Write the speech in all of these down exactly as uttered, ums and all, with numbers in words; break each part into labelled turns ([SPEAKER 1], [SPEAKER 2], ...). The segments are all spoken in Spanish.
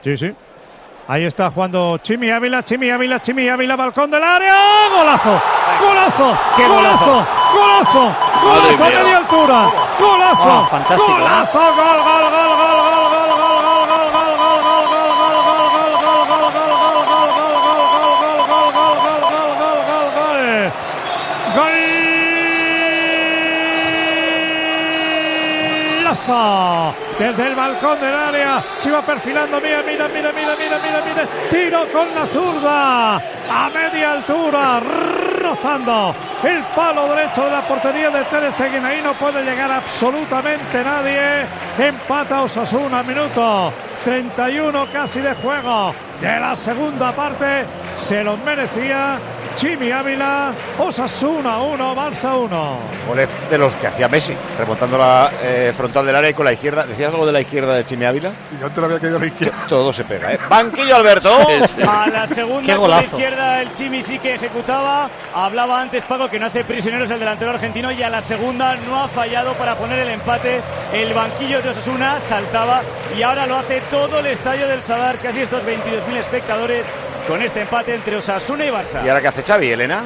[SPEAKER 1] Sí, sí. Ahí está jugando Chimi Ávila, Chimi Ávila, Chimi Ávila, balcón del área. ¡Golazo! ¡Golazo!
[SPEAKER 2] ¡Qué
[SPEAKER 1] ¡Golazo! ¡Golazo! ¡Golazo de media altura! ¡Golazo!
[SPEAKER 2] Oh, fantástico.
[SPEAKER 1] ¡Golazo! ¡Gol, gol, gol, gol, gol, gol, gol, gol, gol, gol, gol, golazo! Desde el balcón del área se va perfilando, mira, mira, mira, mira, mira, mira, mira, tiro con la zurda a media altura, rozando el palo derecho de la portería de Ter Stegen. Ahí no puede llegar absolutamente nadie. Empata Osasuna, minuto treinta y uno casi de juego de la segunda parte. Se lo merecía Chimi Ávila. Osasuna uno, Barça uno.
[SPEAKER 3] Goles de los que hacía Messi, remontando la eh, frontal del área y con la izquierda. ¿Decías algo de la izquierda de Chimi Ávila?
[SPEAKER 4] Yo te lo había caído a la izquierda.
[SPEAKER 3] Todo se pega, ¿eh? Banquillo, Alberto.
[SPEAKER 5] A la segunda con la izquierda el Chimi sí que ejecutaba. Hablaba antes Paco que no hace prisioneros el delantero argentino, y a la segunda no ha fallado para poner el empate. El banquillo de Osasuna saltaba y ahora lo hace todo el estadio del Sadar, casi estos veintidós mil espectadores, con este empate entre Osasuna y Barça.
[SPEAKER 3] ¿Y ahora qué hace Xavi, Elena?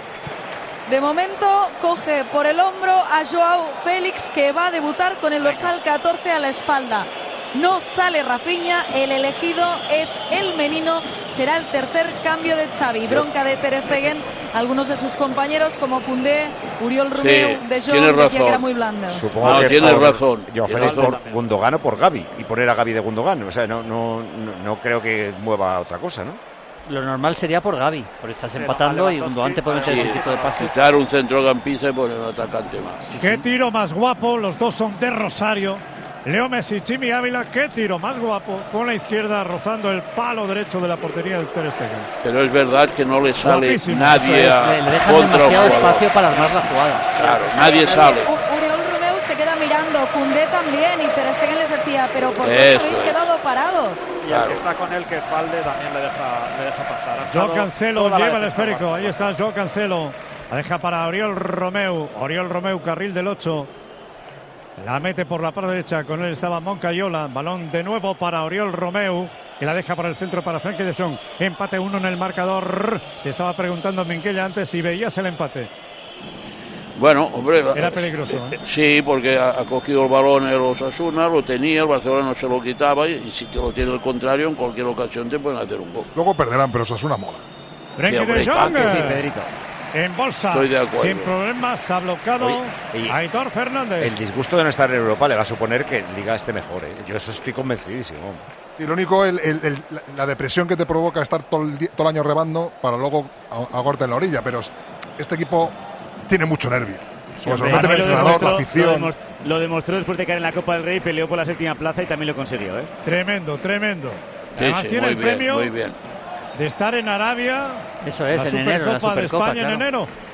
[SPEAKER 6] De momento coge por el hombro a Joao Félix, que va a debutar con el dorsal catorce a la espalda. No sale Rafinha, el elegido es el Menino. Será el tercer cambio de Xavi. Bronca de Ter Stegen. Algunos de sus compañeros como Koundé, Oriol Romeu,
[SPEAKER 7] sí,
[SPEAKER 6] De Jong, decía que era muy blando.
[SPEAKER 3] Supongo
[SPEAKER 7] no,
[SPEAKER 3] que
[SPEAKER 7] tienes
[SPEAKER 3] por,
[SPEAKER 7] razón.
[SPEAKER 3] Yo Félix por Gundogan o por Gavi, y poner a Gavi de Gundogan. O sea, no, no, no, no creo que mueva otra cosa, ¿no?
[SPEAKER 2] Lo normal sería por Gavi, por estás empatando y Gundogan te puede meter ese tipo de pases.
[SPEAKER 7] Quitar un centrocampista y poner un atacante más.
[SPEAKER 1] Qué tiro más guapo, los dos son de Rosario. Leo Messi, Chimi Ávila, qué tiro más guapo, con la izquierda rozando el palo derecho de la portería del Ter Stegen.
[SPEAKER 7] Pero es verdad que no le sale
[SPEAKER 1] Guapísimo.
[SPEAKER 7] nadie a
[SPEAKER 2] Le, le dejan
[SPEAKER 7] contra
[SPEAKER 2] demasiado
[SPEAKER 7] un jugador.
[SPEAKER 2] espacio para armar la jugada.
[SPEAKER 7] Claro, nadie sale.
[SPEAKER 6] Oriol Romeu se queda mirando, Koundé también, y Ter Stegen les decía, pero ¿por qué
[SPEAKER 7] Eso
[SPEAKER 6] habéis
[SPEAKER 7] es.
[SPEAKER 6] quedado parados?
[SPEAKER 8] Y el que está con él, que es Valde, también le deja, le deja pasar. Ha
[SPEAKER 1] Joao
[SPEAKER 8] estado
[SPEAKER 1] Cancelo
[SPEAKER 8] toda la
[SPEAKER 1] lleva el
[SPEAKER 8] defensa
[SPEAKER 1] esférico,
[SPEAKER 8] Barça.
[SPEAKER 1] ahí está Joao Cancelo. La deja para Oriol Romeu, Oriol Romeu, carril del ocho. La mete por la parte derecha, con él estaba Moncayola. Balón de nuevo para Oriol Romeu, que la deja para el centro para Frenkie de Jong. Empate uno en el marcador. Te estaba preguntando Minguella antes si veías el empate.
[SPEAKER 7] Bueno, hombre,
[SPEAKER 1] Era peligroso, ¿eh?
[SPEAKER 7] Sí, porque ha, ha cogido el balón el Osasuna, lo tenía, el Barcelona no se lo quitaba, y, y si te lo tiene el contrario, en cualquier ocasión te pueden hacer un gol.
[SPEAKER 4] Luego perderán, pero Osasuna mola.
[SPEAKER 1] Frenkie
[SPEAKER 7] Sí, hombre,
[SPEAKER 1] de Jong.
[SPEAKER 5] Que sí, Pedrito.
[SPEAKER 1] En bolsa,
[SPEAKER 7] Estoy de acuerdo.
[SPEAKER 1] sin problemas, ha bloqueado
[SPEAKER 3] Oye, y
[SPEAKER 1] a Aitor Fernández.
[SPEAKER 3] El disgusto de no estar en Europa le va a suponer que Liga esté mejor, ¿eh? Yo eso estoy convencidísimo.
[SPEAKER 4] Y lo único, el, el, el, la, la depresión que te provoca estar todo el, todo el año rebando para luego agorte en la orilla, pero este equipo tiene mucho nervio. Pues lo mete el entrenador, la afición.
[SPEAKER 5] Lo, demostró, lo demostró después de caer en la Copa del Rey, peleó por la séptima plaza y también lo consiguió, ¿eh?
[SPEAKER 1] Tremendo, tremendo.
[SPEAKER 7] Sí,
[SPEAKER 1] Además
[SPEAKER 7] sí,
[SPEAKER 1] tiene
[SPEAKER 7] muy
[SPEAKER 1] el
[SPEAKER 7] bien,
[SPEAKER 1] premio
[SPEAKER 7] muy bien.
[SPEAKER 1] de estar en Arabia,
[SPEAKER 2] Eso es,
[SPEAKER 1] la
[SPEAKER 2] en enero, la
[SPEAKER 1] Supercopa de
[SPEAKER 2] Supercopa,
[SPEAKER 1] España
[SPEAKER 2] claro.
[SPEAKER 1] en enero.